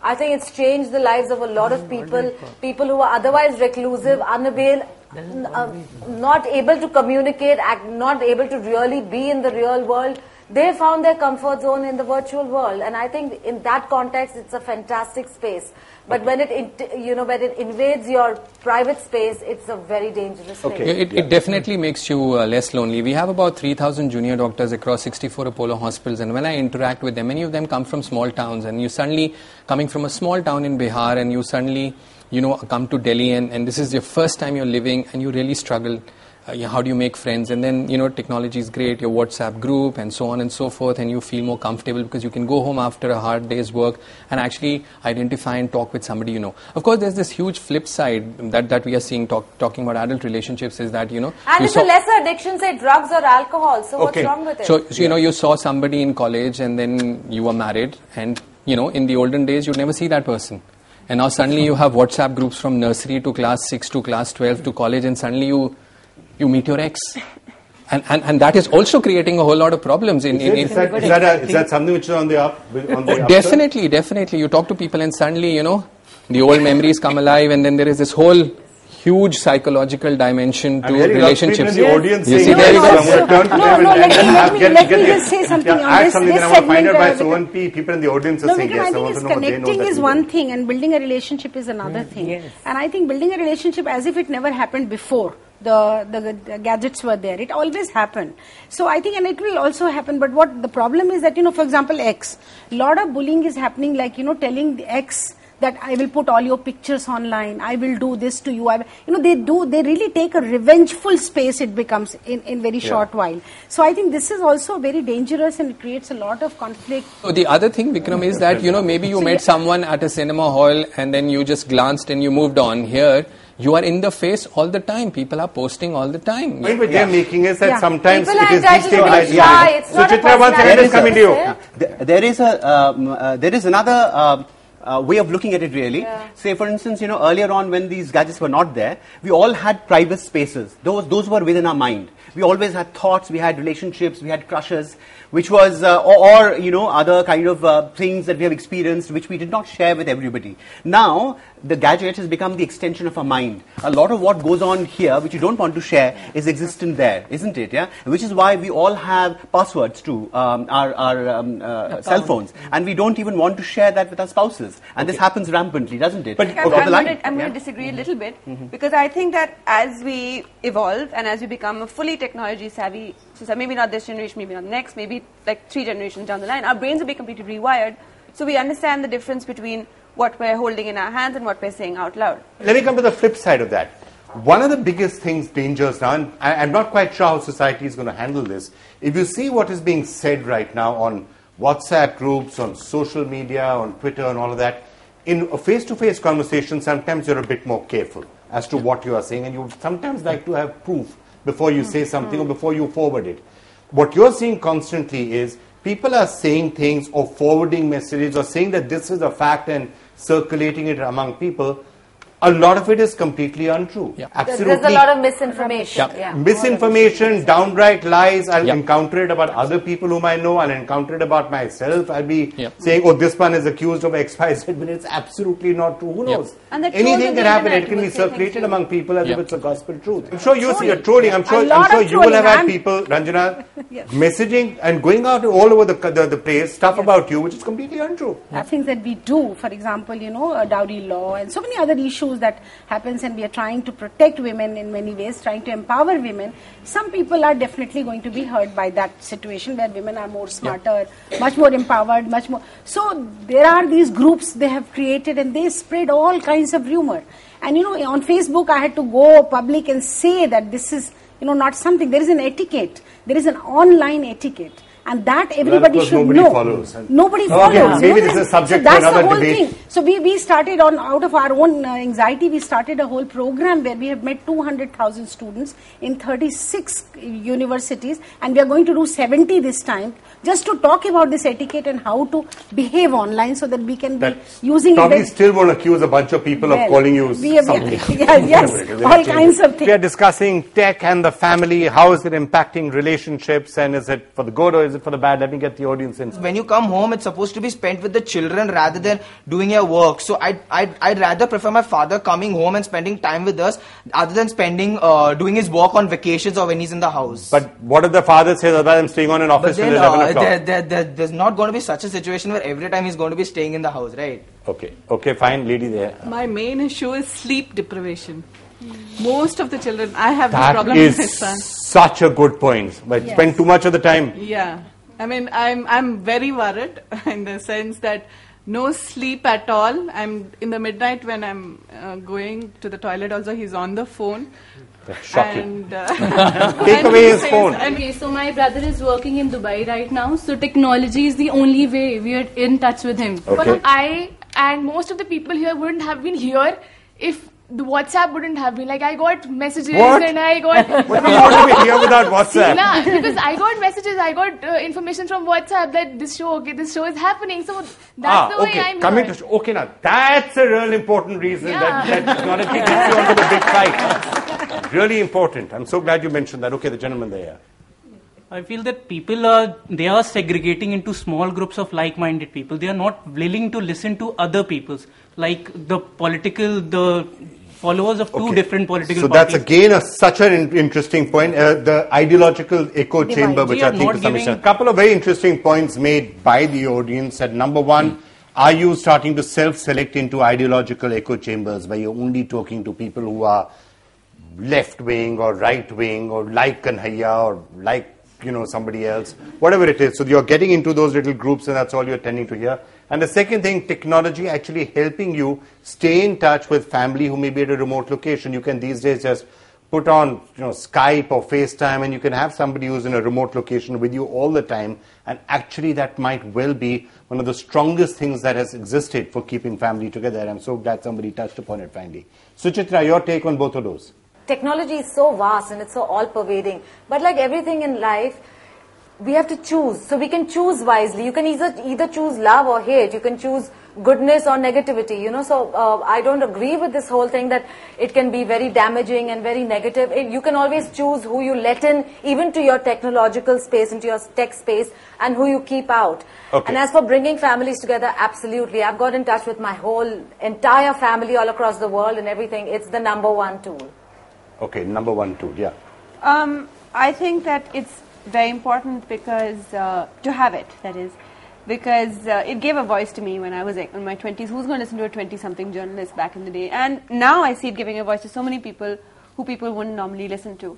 I think it's changed the lives of a lot of people, people who are otherwise reclusive, unable, uh, not able to communicate, act, not able to really be in the real world. They found their comfort zone in the virtual world, and I think in that context, it's a fantastic space. But when it, you know, when it invades your private space, it's a very dangerous okay. thing. It, it definitely makes you uh, less lonely. We have about three thousand junior doctors across sixty-four Apollo hospitals, and when I interact with them, many of them come from small towns, and you suddenly, coming from a small town in Bihar, and you suddenly, you know, come to Delhi, and, and this is your first time you're living, and you really struggle. Uh, you know, how do you make friends? And then, you know, technology is great, your WhatsApp group and so on and so forth, and you feel more comfortable because you can go home after a hard day's work and actually identify and talk with somebody you know. Of course, there's this huge flip side that, that we are seeing talk, talking about adult relationships is that, you know... And you it's a lesser addiction, say drugs or alcohol, so okay. what's wrong with it? So, so, you know, you saw somebody in college and then you were married and, you know, in the olden days, you'd never see that person. And now suddenly you have WhatsApp groups from nursery to class six to class twelve to college, and suddenly you... you meet your ex. And, and and that is also creating a whole lot of problems. In, in, in is, that, is, that a, is that something which is on the up? On the oh, definitely, definitely. You talk to people and suddenly, you know, the old memories come alive, and then there is this whole huge psychological dimension to relationships. The audience you see, see, there you go. No, no, no, let me, let me, let me just say something yeah, on this, something this I want to find out by segment. Sohan P. People in the audience are No, saying because yes. I think it's connecting is one thing and building a relationship is another thing. Yes. And I think building a relationship as if it never happened before. The, the the gadgets were there. It always happened. So I think, and it will also happen. But what the problem is that, you know, for example, X, a lot of bullying is happening, like, you know, telling the X that I will put all your pictures online. I will do this to you. I will, you know, they do. They really take a revengeful space. It becomes in in very short yeah. while. So I think this is also very dangerous and it creates a lot of conflict. So the other thing, Vikram, is that, you know, maybe you so met yeah. someone at a cinema hall and then you just glanced and you moved on. Here, you are in the face all the time. People are posting all the time. The point which yeah. they are making is that yeah. sometimes people it is destabilizing. Yeah. It's so not Chitra, once again, is coming to you. Yeah. There is a um, uh, there is another uh, uh, way of looking at it. Really, yeah. say for instance, you know, earlier on when these gadgets were not there, we all had private spaces. Those those were within our mind. We always had thoughts. We had relationships. We had crushes. Which was, uh, or, or, you know, other kind of uh, things that we have experienced which we did not share with everybody. Now, the gadget has become the extension of our mind. A lot of what goes on here, which you don't want to share, is existent there, isn't it? Yeah, which is why we all have passwords to um, our, our um, uh, cell phones, and we don't even want to share that with our spouses. And okay. this happens rampantly, doesn't it? But I'm, I'm going to yeah. disagree a little bit mm-hmm. because I think that as we evolve and as we become a fully technology savvy, so maybe not this generation, maybe not next, maybe like three generations down the line, our brains will be completely rewired. So we understand the difference between what we're holding in our hands and what we're saying out loud. Let me come to the flip side of that. One of the biggest things, dangers now, and I, I'm not quite sure how society is going to handle this. If you see what is being said right now on WhatsApp groups, on social media, on Twitter and all of that, in a face-to-face conversation, sometimes you're a bit more careful as to what you are saying, and you sometimes like to have proof before you say something or before you forward it. What you're seeing constantly is people are saying things or forwarding messages or saying that this is a fact and circulating it among people. A lot of it is completely untrue. Yeah. Absolutely. There's a lot of misinformation. Yeah. Yeah. Misinformation, downright lies. I'll yeah. encounter it about other people whom I know. I'll encounter it about myself. I'll be yeah. saying, oh, this one is accused of X, Y, Z, but it's absolutely not true. Who knows? Yeah. And anything can happen. It can be circulated among people as yeah. if it's a gospel truth. I'm sure you see, you're trolling. I'm sure, I'm sure you will have had people, Ranjana, yes. messaging and going out all over the, the, the place, stuff yes. about you, which is completely untrue. Yeah. Things that we do, for example, you know, a dowry law and so many other issues that happens, and we are trying to protect women in many ways, trying to empower women. Some people are definitely going to be hurt by that situation where women are more smarter, yeah. much more empowered, much more. So there are these groups they have created and they spread all kinds of rumor. And you know, on Facebook I had to go public and say that this is, you know, not something. There is an etiquette. There is an online etiquette. And that everybody well, should nobody know. Follows. Nobody oh, follows. Yeah. Maybe this is subject so that's to another the whole debate. Thing. So we, we started on out of our own uh, anxiety. We started a whole program where we have met two hundred thousand students in thirty-six universities, and we are going to do seventy this time, just to talk about this etiquette and how to behave online, so that we can that be using. Probably it still won't accuse a bunch of people well, of calling you we have, something. Yes, yes all kinds of things. We are discussing tech and the family. How is it impacting relationships, and is it for the good or is it it for the bad. Let me get the audience in. When you come home, it's supposed to be spent with the children rather than doing your work. So I'd, I'd, I'd rather prefer my father coming home and spending time with us other than spending, uh, doing his work on vacations or when he's in the house. But what if the father says, other than staying on in office But then, till eleven uh, o'clock? there, there, there, there's not going to be such a situation where every time he's going to be staying in the house, right? Okay, okay, fine, lady there. My main issue is sleep deprivation. Most of the children, I have That this problem with my is son. such a good point. But Yes. spend too much of the time. Yeah, I mean, I'm I'm very worried in the sense that no sleep at all. I'm in the midnight when I'm uh, going to the toilet. Also, he's on the phone. That's shocking. And, uh, Take and away he his says- phone. and Okay, so my brother is working in Dubai right now, so technology is the only way we are in touch with him. Okay. But I and most of the people here wouldn't have been here if the WhatsApp wouldn't have been. Like, I got messages What? and I got... What do you want to be here without WhatsApp? Nah, because I got messages, I got uh, information from WhatsApp that this show, okay, this show is happening. So that's ah, the way okay. I'm Coming here. to okay now, that's a real important reason Yeah. that, that technology gets you onto the big fight. Really important. I'm so glad you mentioned that. Okay, the gentleman there. I feel that people are, they are segregating into small groups of like-minded people. They are not willing to listen to other people's, like the political, the followers of two Okay. different political So parties. that's again a, such an in- interesting point. Uh, the ideological echo Divide. chamber, which We I are think not to some giving- extent. A couple of very interesting points made by the audience. That number one, are you starting to self-select into ideological echo chambers where you're only talking to people who are left-wing or right-wing or like Kanhaiya or like, you know, somebody else, whatever it is. So you're getting into those little groups and that's all you're tending to hear. And the second thing, technology actually helping you stay in touch with family who may be at a remote location. You can these days just put on, you know, Skype or FaceTime and you can have somebody who's in a remote location with you all the time. And actually that might well be one of the strongest things that has existed for keeping family together. I'm so glad somebody touched upon it finally. Suchitra, your take on both of those? Technology is so vast and it's so all-pervading. But like everything in life, we have to choose. So we can choose wisely. You can either either choose love or hate. You can choose goodness or negativity. You know, so uh, I don't agree with this whole thing that it can be very damaging and very negative. It, you can always choose who you let in, even to your technological space, into your tech space, and who you keep out. Okay. And as for bringing families together, absolutely. I've got in touch with my whole entire family all across the world and everything. It's the number one tool. Okay, number one tool, yeah. Um, I think that it's very important because uh, to have it, that is, because uh, it gave a voice to me when I was like, in my twenties. Who's going to listen to a twenty-something journalist back in the day? And now I see it giving a voice to so many people who people wouldn't normally listen to,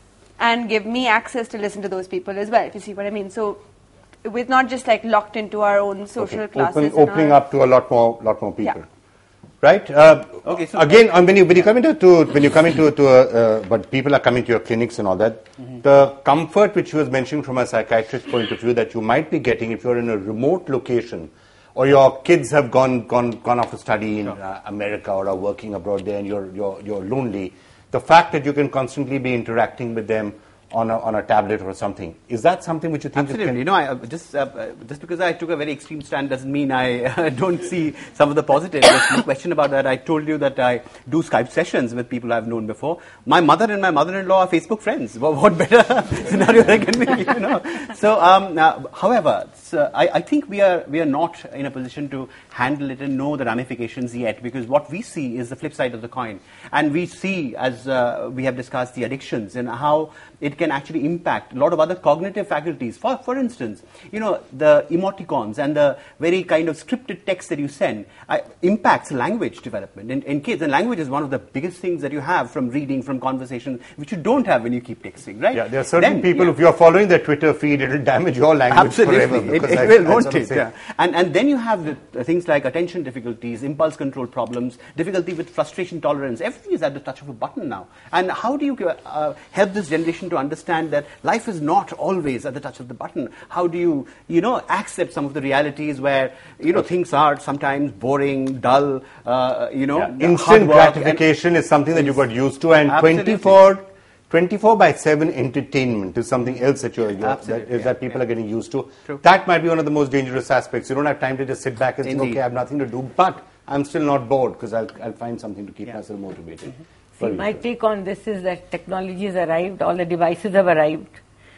and give me access to listen to those people as well. If you see what I mean. So, we're not just like locked into our own social Okay. classes. Open, and opening our- up to a lot more, lot more people. Yeah. Right. Uh, Okay, so- again, um, when you when you come into to, when you come into to a, uh, but people are coming to your clinics and all that. Mm-hmm. The comfort which you was mentioning from a psychiatrist point of view that you might be getting if you're in a remote location, or your kids have gone gone gone off to study in uh, America or are working abroad there, and you're you're you're lonely. The fact that you can constantly be interacting with them on a, on a tablet or something, is that something which you think? Absolutely. You know, I, uh, just uh, uh, just because I took a very extreme stand doesn't mean I uh, don't see some of the positives. There's no question about that. I told you that I do Skype sessions with people I've known before. My mother and my mother-in-law are Facebook friends. What, what better scenario there can be? You know. So, um, uh, however, so I, I think we are we are not in a position to handle it and know the ramifications yet, because what we see is the flip side of the coin, and we see, as uh, we have discussed, the addictions and how it can actually impact a lot of other cognitive faculties. For for instance, you know, the emoticons and the very kind of scripted text that you send uh, impacts language development in, in kids. And language is one of the biggest things that you have from reading, from conversation, which you don't have when you keep texting, right? Yeah, there are certain Then, people, yeah. if you're following their Twitter feed, it'll damage your language Absolutely. forever. It, because it I- will, I won't sort of it? say- Yeah. And, and then you have the, the things like attention difficulties, impulse control problems, difficulty with frustration tolerance. Everything is at the touch of a button now. And how do you uh, help this generation to understand that life is not always at the touch of the button? How do you, you know, accept some of the realities where, you know, things are sometimes boring, dull, uh, you know, Yeah. hard Instant work, gratification is something that you got used to, and Absolutely. twenty-four, twenty-four by seven entertainment is something else that you're, you're that, Absolutely, is yeah, that people yeah. are getting used to. True. That might be one of the most dangerous aspects. You don't have time to just sit back and think, Indeed. okay, I have nothing to do, but I'm still not bored because I'll, I'll find something to keep Yeah. myself motivated. See, Very my good. take on this is that technology has arrived, all the devices have arrived.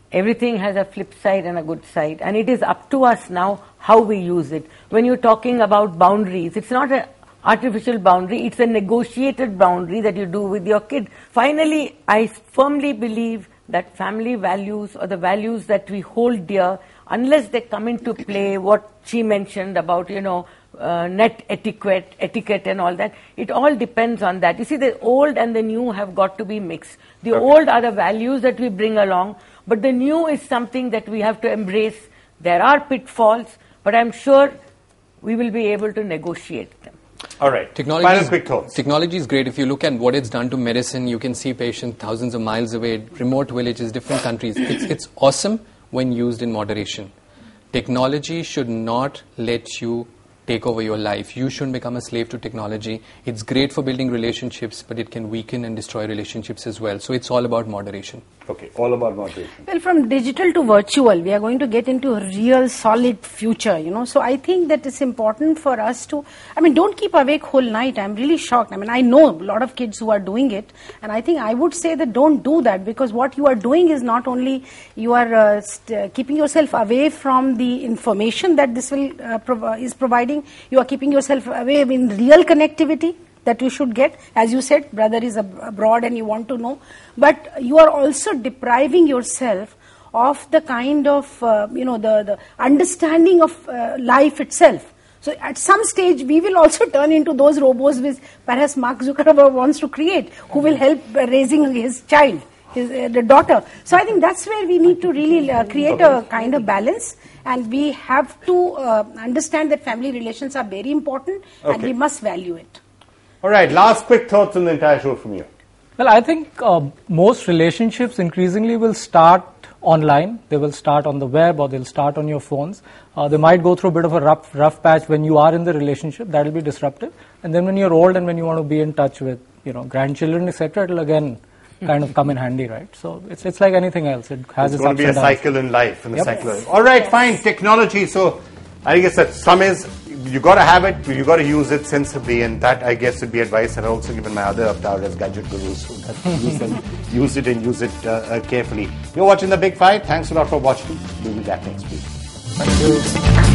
everything has a flip side and a good side, and it is up to us now how we use it. When you're talking about boundaries, it's not an artificial boundary, it's a negotiated boundary that you do with your kid. Finally, I firmly believe that family values, or the values that we hold dear, unless they come into play, what she mentioned about, you know, uh, net etiquette, etiquette and all that, it all depends on that. You see, the old and the new have got to be mixed. The okay. old are the values that we bring along, but the new is something that we have to embrace. There are pitfalls, but I'm sure we will be able to negotiate them. All right. Technology Final is, quick thoughts. Technology is great. If you look at what it's done to medicine, you can see patients thousands of miles away, remote villages, different countries. It's, it's awesome when used in moderation. Technology should not let you take over your life. You shouldn't become a slave to technology. It's great for building relationships, but it can weaken and destroy relationships as well. So it's all about moderation. Okay, all about moderation. Well, from digital to virtual, we are going to get into a real solid future, you know. So I think that it's important for us to, I mean, don't keep awake whole night. I'm really shocked. I mean, I know a lot of kids who are doing it, and I think I would say that don't do that, because what you are doing is not only you are uh, st- keeping yourself away from the information that this will uh, prov- is providing, you are keeping yourself away in real connectivity that you should get. As you said, brother is ab- abroad and you want to know, but you are also depriving yourself of the kind of, uh, you know, the, the understanding of uh, life itself. So at some stage, we will also turn into those robots which perhaps Mark Zuckerberg wants to create, who will help uh, raising his child, his uh, the daughter. So I think that's where we need to really uh, create a kind of balance, and we have to uh, understand that family relations are very important, okay. and we must value it. All right, last quick thoughts on the entire show from you. Well, I think uh, most relationships increasingly will start online. They will start on the web, or they'll start on your phones. Uh, they might go through a bit of a rough, rough patch when you are in the relationship. That will be disruptive. And then when you're old and when you want to be in touch with, you know, grandchildren, et cetera, it will again kind of come in handy, right? So it's it's like anything else. It has it's its going to be a cycle in life, and yep. a cycle. Of, all right, fine. Technology. So I guess that some is you got to have it, you got to use it sensibly, and that I guess would be advice that I also given my other avatar as gadget gurus. So that use, them, use it and use it uh, uh, carefully. You're watching The Big Five. Thanks a lot for watching. We'll be back next week. Thank you.